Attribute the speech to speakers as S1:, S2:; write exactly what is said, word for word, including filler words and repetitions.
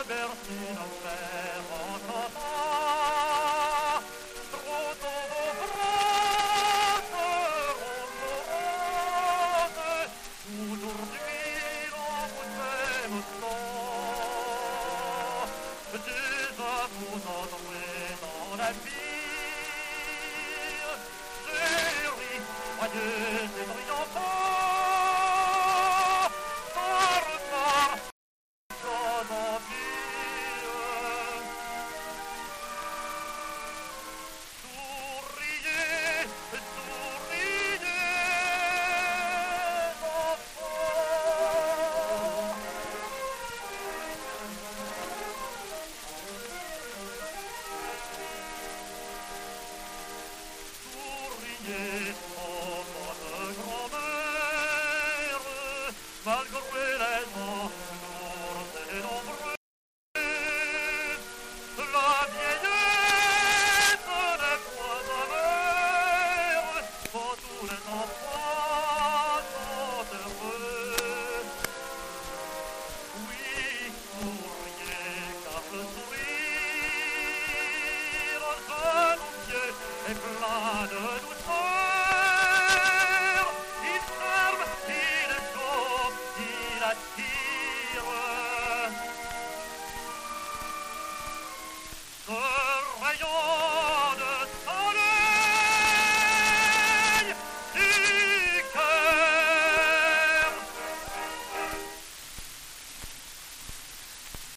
S1: bercé nos frères en chantant. Trop tôt vos bras seront roses, aujourd'hui l'on vous aime tant. Déjà vous entrez dans la vie, joyeuse et brillante.